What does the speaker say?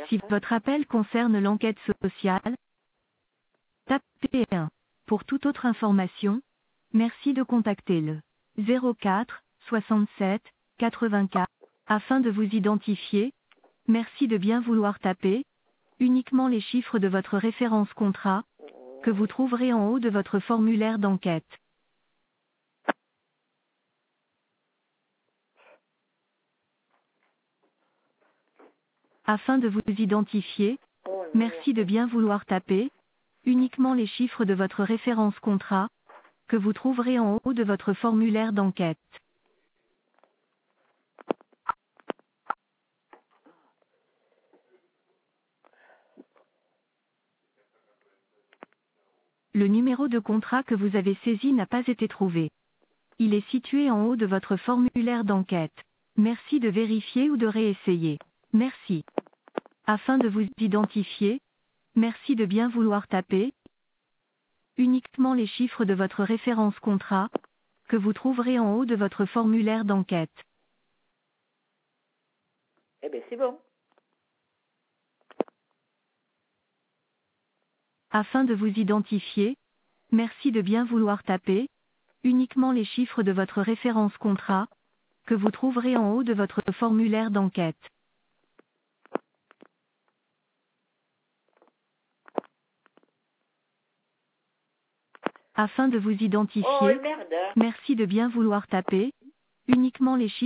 Si votre appel concerne l'enquête sociale, tapez 1. Pour toute autre information, merci de contacter le 04 67 84. Afin de vous identifier, merci de bien vouloir taper uniquement les chiffres de votre référence contrat, que vous trouverez en haut de votre formulaire d'enquête. Afin de vous identifier, Oh, merci de bien vouloir taper uniquement les chiffres de votre référence contrat, que vous trouverez en haut de votre formulaire d'enquête. Le numéro de contrat que vous avez saisi n'a pas été trouvé. Il est situé en haut de votre formulaire d'enquête. Merci de vérifier ou de réessayer. Merci. Afin de vous identifier, merci de bien vouloir taper uniquement les chiffres de votre référence contrat, que vous trouverez en haut de votre formulaire d'enquête. eh bien, c'est bon. Afin de vous identifier, merci de bien vouloir taper uniquement les chiffres de votre référence contrat, que vous trouverez en haut de votre formulaire d'enquête. Afin de vous Oh, identifier, merde. merci de bien vouloir taper uniquement les chiffres